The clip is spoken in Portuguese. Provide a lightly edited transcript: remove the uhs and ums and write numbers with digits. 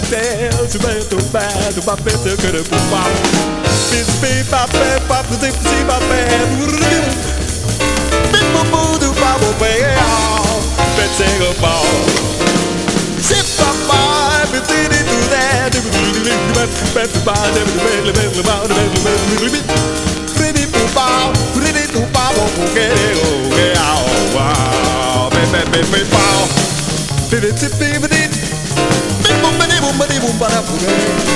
Deus, vai tu bad, o papel teu cara pro pau. Pis pi papel, papo de psi papel. Bim do pau pau. Petego pau. Se papai, petini tu der. Pet pau, pretty pau, pretty tu pau, que wow. Pe pau. Bim bum bum bum bum bum bum bum bum.